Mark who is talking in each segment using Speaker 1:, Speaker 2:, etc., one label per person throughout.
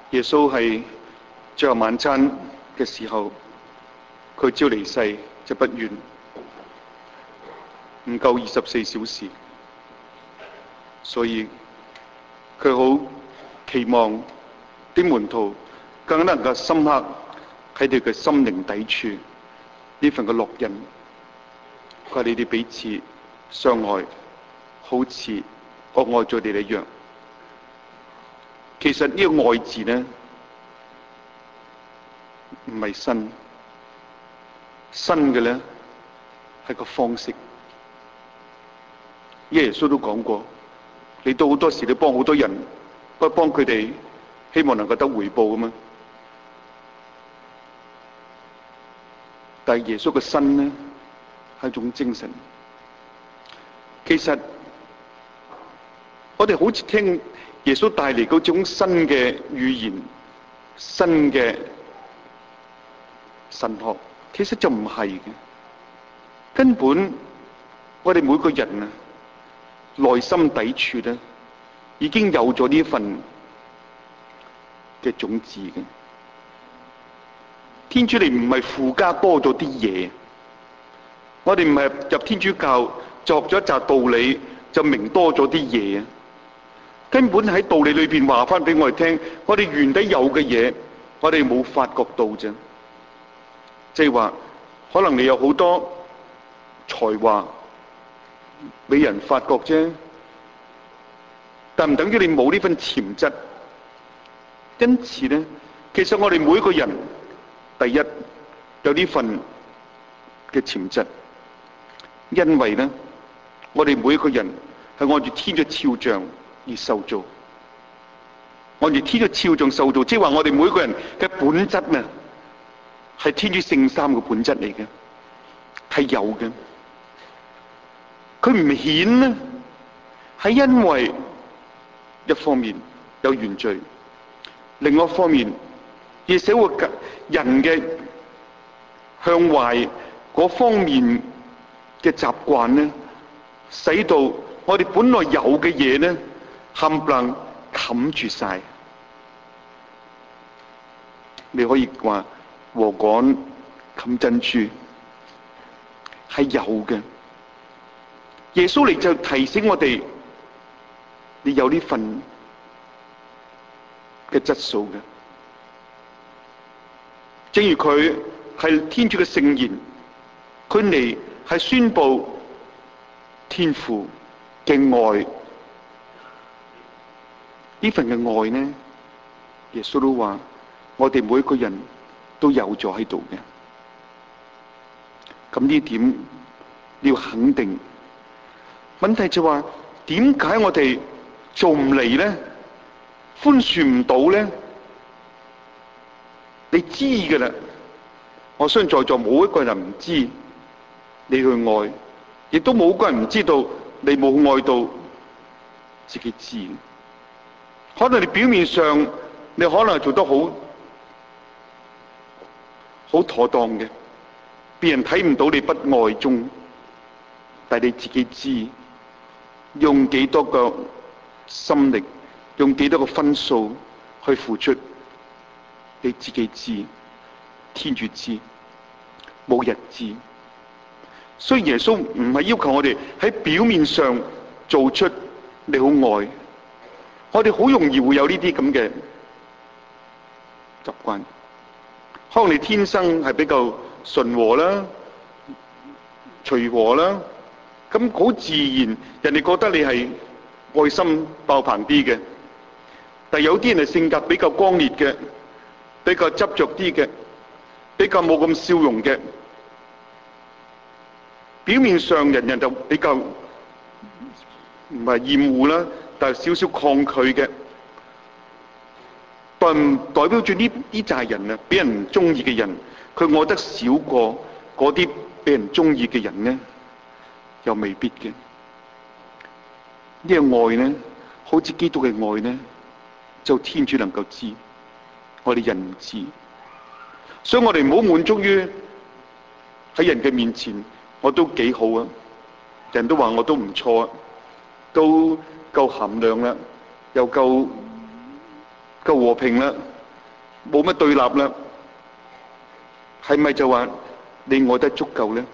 Speaker 1: 耶穌係最後晚餐嘅時候，佢朝離世就不遠，唔夠24小時，所以佢好期望啲門徒更能夠深刻喺佢嘅心靈底處呢份嘅烙印。佢話你哋彼此相愛，好似我愛咗你哋一樣。其實呢個愛字呢，唔係新嘅呢係個方式。耶穌都講過，你都好多時你幫好多人，不幫佢哋，希望能夠得回報㗎嘛。但係耶穌嘅新呢係一種精神。其實我哋好似聽耶穌帶嚟嗰種新嘅語言、新嘅神學，其實就唔係嘅。根本我哋每個人啊，內心底處咧，已經有咗呢份嘅種子嘅。天主你唔係附加多咗啲嘢，我哋唔係入天主教作咗一紮道理就明多咗啲嘢啊！根本喺道理裏邊話翻俾我哋聽，我哋原底有嘅嘢，我哋冇發覺到啫。即係話，可能你有好多才華，俾人發覺啫，但唔等於你冇呢份潛質。因此咧，其實我哋每一個人，第一有呢份嘅潛質，因為咧，我哋每一個人係按住天嘅肖像而受造，按住天嘅肖像受造，即係話我哋每一個人嘅本質啊，係天主聖三嘅本質嚟嘅，係有嘅。佢唔顯呢，係因為一方面有原罪，另外一方面而社會人嘅向壞嗰方面嘅習慣呢，使到我哋本來有嘅嘢呢，冚唪唥冚住晒。你可以話禾稈冚珍珠，係有嘅。耶穌嚟就提醒我哋，你有呢份嘅質素嘅。正如佢係天主嘅聖言，佢嚟係宣布天父嘅愛。呢份嘅愛呢，耶穌都話我哋每一個人都有咗喺度嘅。咁呢點你要肯定。問題就話點解我哋做唔嚟呢？寬恕唔到呢？你知㗎啦，我相信在座冇一個人唔知你去愛，亦都冇一個人唔知道你冇愛到自己知。可能你表面上你可能做得好妥當嘅，別人睇唔到你不愛中，但你自己知，用幾多個心力，用幾多個分數去付出，你自己知，天主知，冇人知。所以耶穌唔係要求我哋喺表面上做出你好愛，我哋好容易會有呢啲咁嘅習慣。可能你天生係比較順和啦、隨和啦，咁好自然，人哋覺得你係愛心爆棚啲嘅。但有啲人係性格比較剛烈嘅，比較執着啲嘅，比較冇咁笑容嘅。表面上人人就比較唔係厭惡啦，但係少少抗拒嘅。但唔代表住呢扎人啊，俾人中意嘅人，佢愛得少過嗰啲俾人中意嘅人呢，又未必嘅。呢個愛呢，好似基督嘅愛呢，就天主能夠知，我哋人唔知。所以我哋唔好滿足於喺人嘅面前，我都幾好啊，人都話我都唔錯啊，都夠含量啦，又夠和平啦， 冇乜對立啦，係咪就話你愛得足夠呢？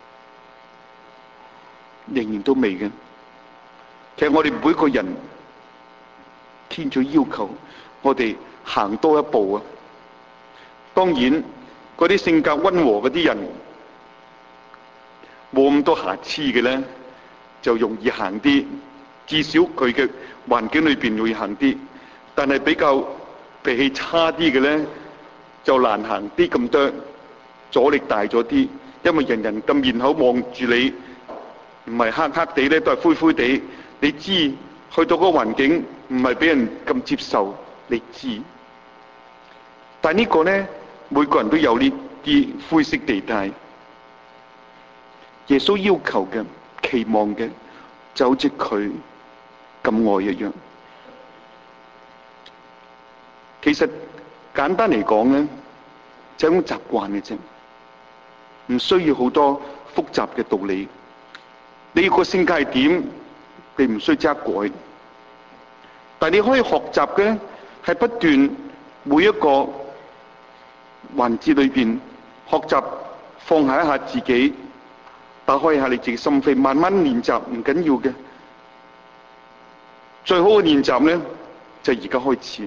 Speaker 1: 仍然都未嘅。其實我哋每個人，天主要求我哋行多一步啊。當然，嗰啲性格溫和嗰啲人，冇咁多瑕疵嘅咧，就容易行啲。至少佢嘅環境裏邊容易行啲。但係比較脾氣差啲嘅咧，就難行啲咁多，阻力大咗啲。因為人人咁面口望住你，唔係黑黑地咧，都係灰灰地。你知去到嗰個環境唔係俾人咁接受，你知。但係呢個咧，每個人都有呢啲灰色地帶。耶穌要求嘅、期望嘅，就好似佢咁愛一樣。其實簡單嚟講咧，就係一種習慣嘅啫，唔需要好多複雜嘅道理。你個性格係點，你唔需要即刻改。但係你可以學習嘅係不斷每一個環節裏邊學習放下一下自己。打開一下你自己心扉，慢慢練習唔緊要嘅。最好嘅練習咧，就係而家開始。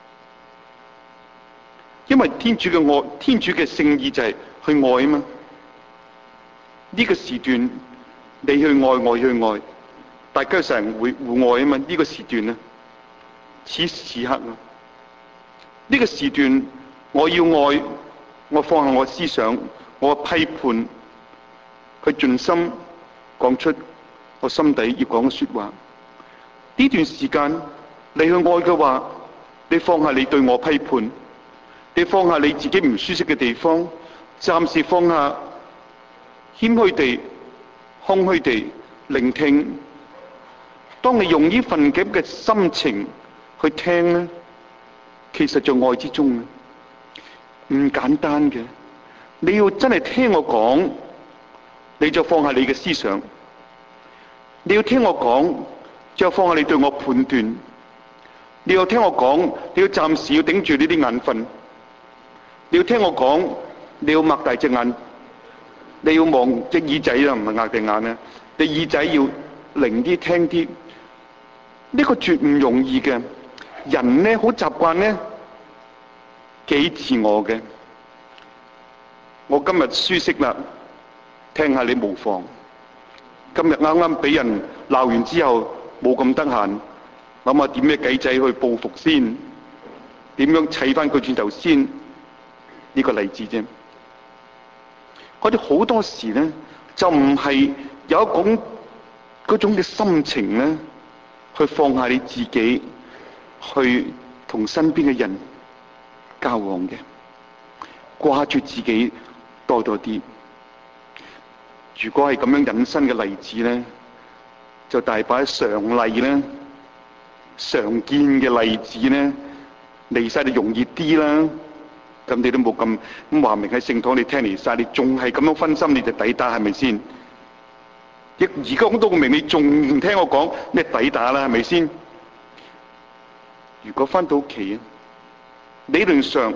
Speaker 1: 因為天主嘅愛，天主嘅聖意就係去愛啊嘛。呢個時段你去愛，我去愛，大家成日會互愛啊嘛。呢個時段啊，此時此刻啊，呢個時段我要愛，我放下我思想，我批判。佢盡心講出我心底要講嘅說話。呢段時間你去愛嘅話，你放下你對我批判，你放下你自己唔舒適嘅地方，暫時放下，謙虛地、空虛地聆聽。當你用呢份咁嘅心情去聽咧，其實在愛之中唔簡單嘅。你要真係聽我講，你就放下你嘅思想，你要聽我講，就放下你對我判斷。你要聽我講，你要暫時要頂住呢啲眼瞓。你要聽我講，你要擘大隻眼，你要望隻耳仔啦，唔係擘大眼啦。你耳仔要靈啲聽啲。呢個絕唔容易嘅。人咧好習慣咧幾自我嘅。我今日舒適啦。聽下你無妨。今日啱啱俾人鬧完之後，冇咁得閒，諗下點咩計仔去報復先，點樣砌翻佢轉頭先？呢個例子啫。我哋好多時咧，就唔係有一種嗰種嘅心情咧，去放下你自己，去同身邊嘅人交往嘅，掛住自己多啲。如果係咁樣引申嘅例子咧，就大把常例咧、常見嘅例子咧，嚟晒就容易啲啦。咁你都冇咁話明喺聖堂你聽嚟晒，你仲係咁樣分心，你就抵打係咪先？而家講到明，你仲唔聽我講，你抵打啦係咪先？如果翻到屋企啊，理論上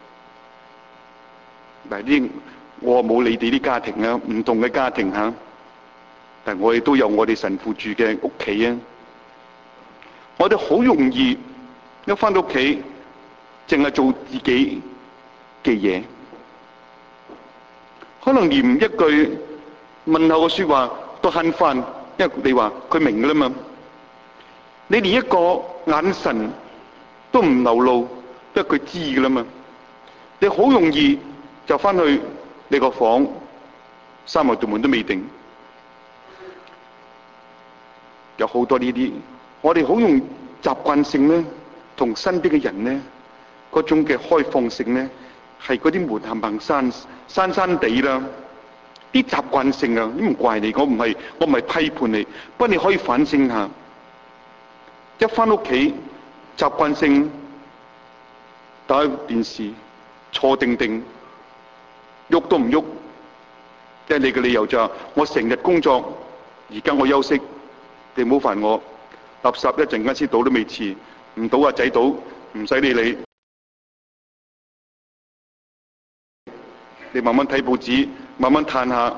Speaker 1: 嗱啲。我冇你哋啲家庭啊，唔同嘅家庭吓，但係我哋都有我哋神父住嘅屋企啊。我哋好容易一返到屋企，淨係做自己嘅嘢，可能連一句問候嘅說話都慳返，因為你話佢明㗎啦嘛。你連一個眼神都唔流露，因為佢知㗎啦嘛。你好容易就返去你個房，閂埋道門都未定，有好多呢啲。我哋好容易習慣性咧，同身邊嘅人咧，嗰種嘅開放性咧，係嗰啲門冚閂閂地啦，啲習慣性啊，都唔怪你。我唔係批判你，不過你可以反省下。一返屋企，習慣性打開電視，坐定定。喐都唔喐，即係你嘅理由就係我成日工作，而家我休息，你唔好煩我。垃圾一陣間先倒都未遲，唔倒啊仔倒，唔使理你。 你慢慢睇報紙，慢慢嘆下。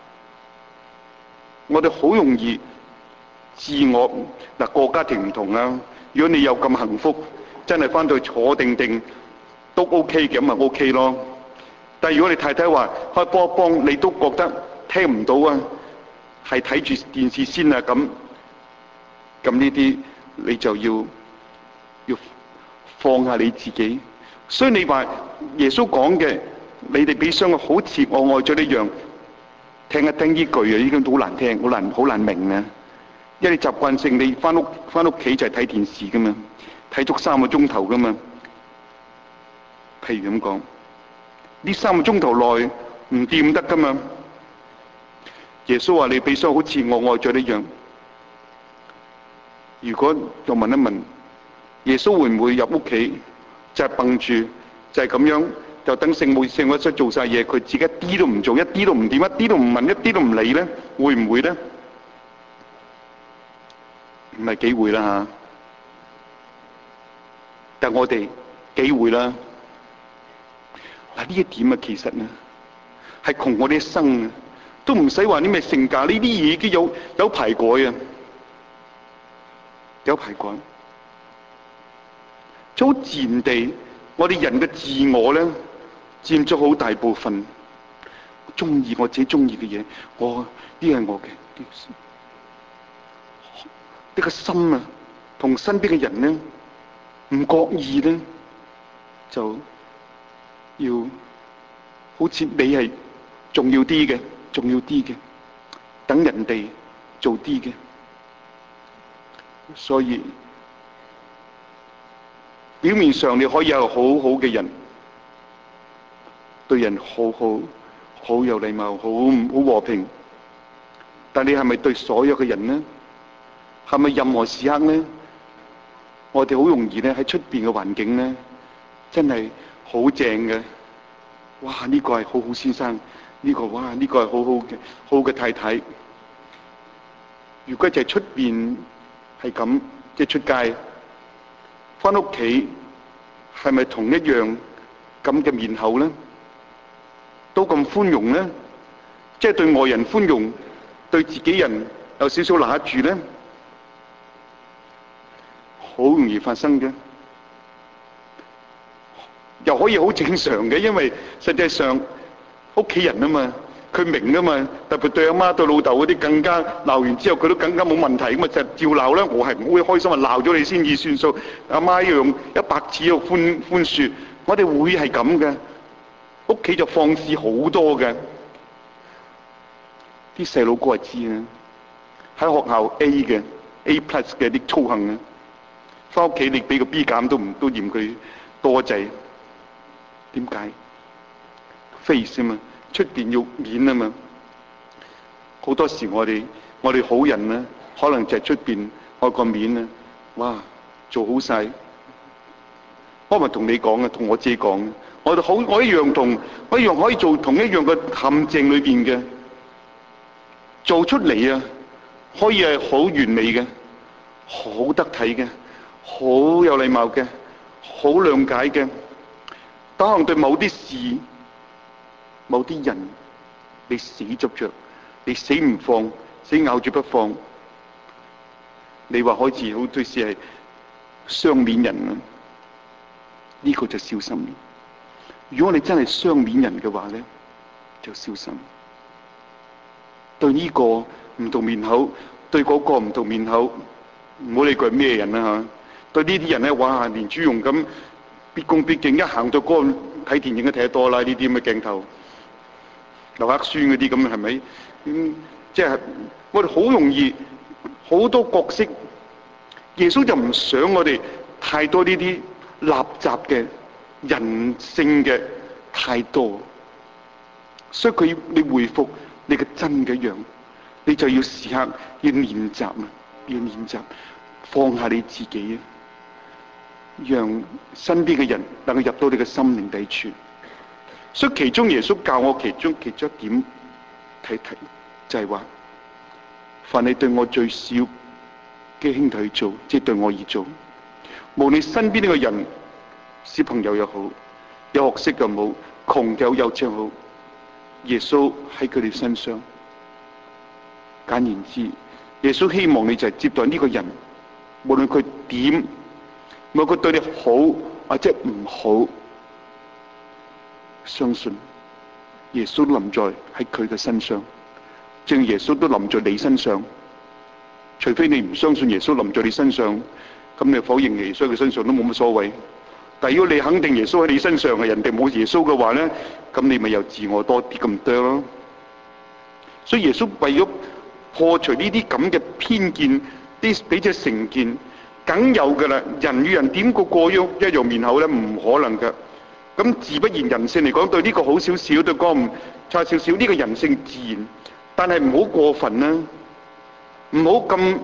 Speaker 1: 我哋好容易自我嗱，個家庭唔同啊。如果你有咁幸福，真係翻到去坐定定都 OK 嘅，咁咪 OK 咯。但係如果你太太話開波幫，你都覺得聽唔到啊，係睇住電視先啊，咁呢啲你就要放下你自己。所以你話耶穌講嘅，你哋比相愛好似我愛咗一樣，聽一聽呢句啊，已經好難聽，好難明啊。因為你習慣性你翻屋企就係睇電視噶嘛，睇足3個鐘頭噶嘛。譬如咁講，呢3個鐘頭內唔掂得噶嘛。耶穌話你比相愛好似我愛咗一樣。如果又問一問，耶穌會唔會入屋企就係蹦住就係咁樣，就等聖母一出做晒嘢，佢自己一啲都唔做，一啲都唔掂，一啲都唔問，一啲都唔理咧？會唔會咧？唔係幾會啦嚇，但我哋幾會啦。嗱，呢一點啊，其實呢係窮我哋一生啊，都唔使話啲咩性格，呢啲嘢已經有排改啊，有排改。就好自然地，我哋人嘅自我咧佔咗好大部分。中意我自己中意嘅嘢，呢係我嘅。呢個心啊，同身邊嘅人咧唔覺意咧，就要好似你係重要啲嘅，等人哋做啲嘅。所以表面上你可以有好好嘅人，對人好好，好有禮貌，好和平，但你係咪對所有嘅人呢？係咪任何時刻呢？我哋好容易咧喺出邊嘅環境咧，真係好正嘅。哇！呢個係好好先生，呢個係好好嘅太太。如果就係出邊係咁，即係出街，翻屋企係咪同一樣咁嘅面口咧？都咁寬容咧？即係對外人寬容，對自己人有少少拿住咧？好容易發生嘅，又可以好正常嘅，因為實際上屋企人啊嘛，佢明啊嘛，特別對阿媽對老豆嗰啲更加，鬧完之後佢都更加冇問題，咁啊就照鬧啦。我係唔會開心啊，鬧咗你先至算數。阿媽要用100次要寬恕，我哋會係咁嘅。屋企就放肆好多嘅，啲細佬哥係知啊，喺學校 A+ 嘅啲操行啊。翻屋企你俾個 B 減都嫌佢多滯，點解 ？face 啊嘛，出邊要面啊嘛。好多時我哋好人咧，可能就係出邊愛個面啊，哇，做好晒。我咪同你講啊，同我自己講，我一樣可以做同一樣嘅陷阱裏邊嘅，做出嚟啊，可以係好完美嘅，好得體嘅。好有禮貌嘅，好諒解嘅，可能對某啲事、某啲人，你死執着，你死唔放，死咬住不放，你話好似好對事係雙面人啊？呢個就小心。如果你真係雙面人嘅話咧，就小心。對呢個唔同面口，對嗰個唔同面口，唔好理佢係咩人啦嚇。對呢啲人咧，哇！連豬籠咁必恭必敬，一行到嗰個睇電影都睇得多啦。呢啲咁嘅鏡頭，劉克宣嗰啲咁係咪？即係我哋好容易好多角色，耶穌就唔想我哋太多呢啲垃雜嘅人性嘅太多，所以佢要你回復你嘅真嘅樣，你就要時刻要練習啊，要練習放下你自己啊。讓身邊嘅人能夠入到你嘅心靈底處，所以其中耶穌教我其中一點睇，就係話：凡你對我最小嘅兄弟去做，即係對我而做。無論你身邊呢個人，小朋友又好，有學識又好，窮又有錢好， 耶穌喺佢哋身上。簡言之，耶穌希望你就係接待呢個人，無論佢點，無論佢對你好或者唔好，相信耶穌臨在喺佢嘅身上，正如耶穌都臨在你身上。除非你唔相信耶穌臨在你身上，咁你否認耶穌喺佢身上都冇乜所謂。但如果你肯定耶穌喺你身上嘅，人哋冇耶穌嘅話咧，咁你咪又自我多啲咁多咯。所以耶穌為咗破除呢啲咁嘅偏見，啲俾隻成見，梗有噶啦。人與人點個過樣一樣面口咧？唔可能噶。咁自不然人性嚟講，對呢個好少少，對嗰個唔差少少，呢個人性自然，但係唔好過分啦，唔好咁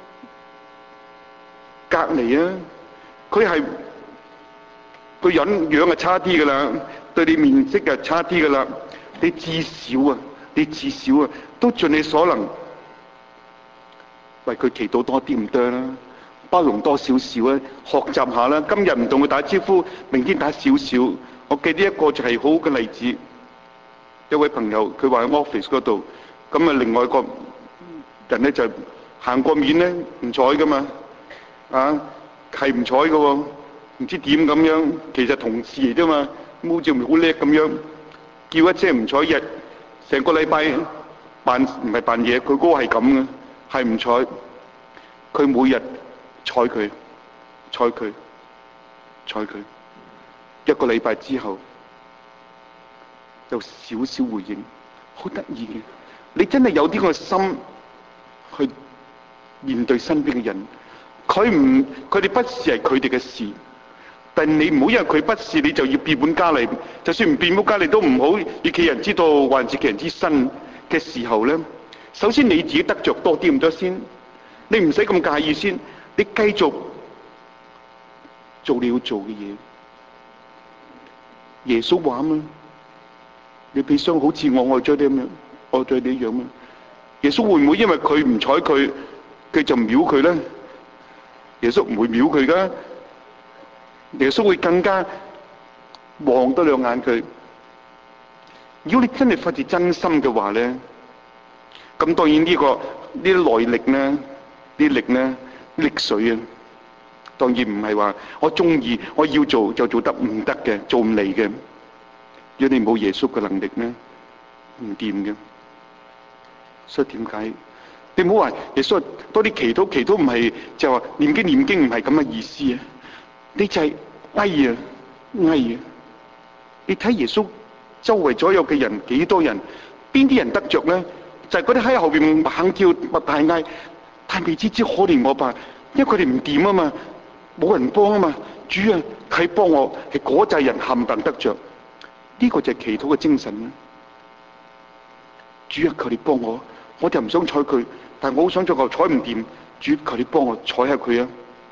Speaker 1: 隔離啊！佢係個樣係差啲噶啦，對你面色係差啲噶啦。你至少啊，都盡你所能為佢祈禱多啲唔得啦，包容多少少啊，學習下啦。今日唔同佢打招呼，明天打少少。我記得一個就係好嘅例子，一位朋友佢話喺 office 嗰度，咁啊另外一個人咧就行過面咧唔睬噶嘛，係唔睬嘅喎，唔知點咁樣，其實同事嚟啫嘛，好似好叻咁樣，叫一聲唔睬日，成個禮拜唔係扮嘢，佢嗰個係咁嘅，係唔睬，佢每日睬佢，一個禮拜之後有少少回應，好得意嘅。你真係有啲個心去面對身邊嘅人，佢哋不是係佢哋嘅事，但你唔好因為佢不是，你就要變本加厲。就算唔變本加厲，都唔好以其人之道還治其人之身嘅時候咧。首先你自己得着多啲咁多先，你唔使咁介意先，你繼續做你要做嘅嘢。耶穌話嘛，你被傷好似我愛咗你咁樣，愛咗你一樣嘛。耶穌會唔會因為佢唔睬佢就藐佢咧？耶穌唔會藐佢噶，耶穌會更加望多兩眼佢。如果你真係發自真心嘅話咧，咁當然呢啲內力咧，啲力咧，力水啊，當然唔係話我中意我要做就做得唔得嘅，做唔嚟嘅。如果你冇耶穌嘅能力咧，唔掂嘅。所以點解你唔好話耶穌多啲祈禱？祈禱唔係就話念經唔係咁嘅意思啊！你就係哀啊！你睇耶穌周圍左右嘅人幾多人？邊啲人得着咧？就係嗰啲喺後邊猛叫擘大嗌，但未知可憐我吧，因為佢哋唔掂啊嘛，冇人幫啊嘛。主啊，佢幫我，係嗰陣人冚唪唥得着。呢個就係祈禱嘅精神啦。主啊，求你幫我，我就唔想睬佢，但係我好想做個睬唔掂。主，求你幫我睬下佢啊！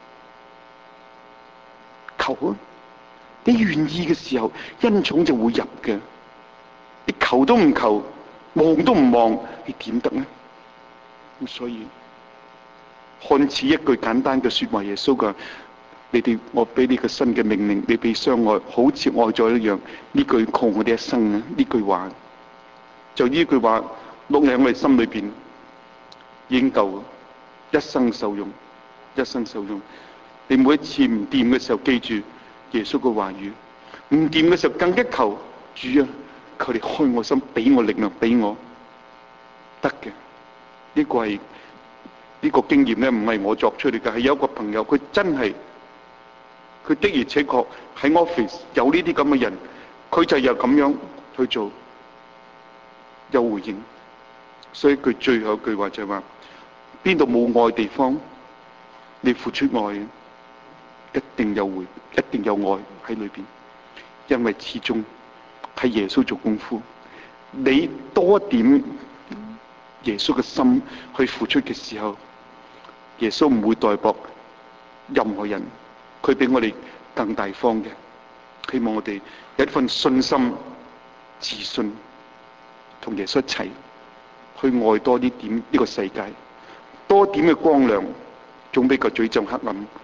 Speaker 1: 求啊！你願意嘅時候，恩寵就會入嘅。你求都唔求，望都唔望，你點得呢？咁所以看似一句簡單嘅說話，耶穌講：你哋，我俾你個新嘅命令，你被相愛，好似愛咗一樣。呢句靠我哋一生啊！呢句話就呢句話碌喺我哋心裏邊已經夠，一生受用，一生受用。你每一次唔掂嘅時候，記住耶穌嘅話語；唔掂嘅時候，更加求主啊！求你開我心，俾我力量，俾我得嘅。呢個係呢個經驗咧，唔係我作出嚟嘅，係有一個朋友，佢真係佢的而且確喺 office 有呢啲咁嘅人，佢就又咁樣去做，有回應。所以佢最後一句話就係話：邊度冇愛地方，你付出愛，一定有愛喺裏邊，因為始終係耶穌做功夫。你多一點耶穌嘅心去付出嘅時候，耶穌唔會代薄任何人，佢比我哋更大方嘅。希望我哋有一份信心、自信，同耶穌一齊去愛多啲點呢個世界，多點嘅光亮，總比個嘴咁黑暗